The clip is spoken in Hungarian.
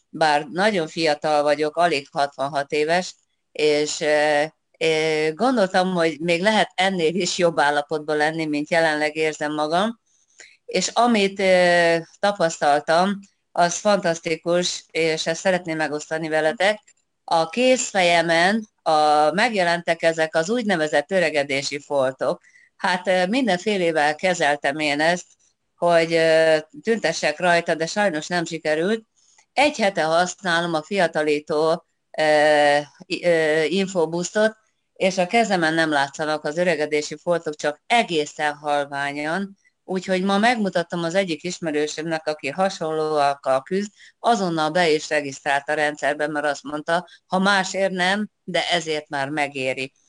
bár nagyon fiatal vagyok, alig 66 éves, és gondoltam, hogy még lehet ennél is jobb állapotban lenni, mint jelenleg érzem magam, és amit tapasztaltam, az fantasztikus, és ezt szeretném megosztani veletek. A kézfejemen megjelentek ezek az úgynevezett öregedési foltok. Hát mindenfélével kezeltem én ezt, hogy tüntessek rajta, de sajnos nem sikerült. Egy hete használom a fiatalító infobusztot, és a kezemen nem látszanak az öregedési foltok, csak egészen halványan, úgyhogy ma megmutattam az egyik ismerősömnek, aki hasonlóakkal küzd, azonnal be is regisztrált a rendszerben, mert azt mondta, ha másért nem, de ezért már megéri.